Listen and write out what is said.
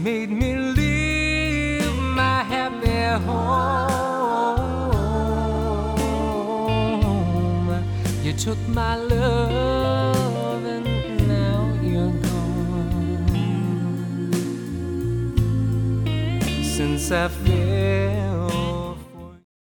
made me leave my happy home. You took my love and now you're gone. Since I feel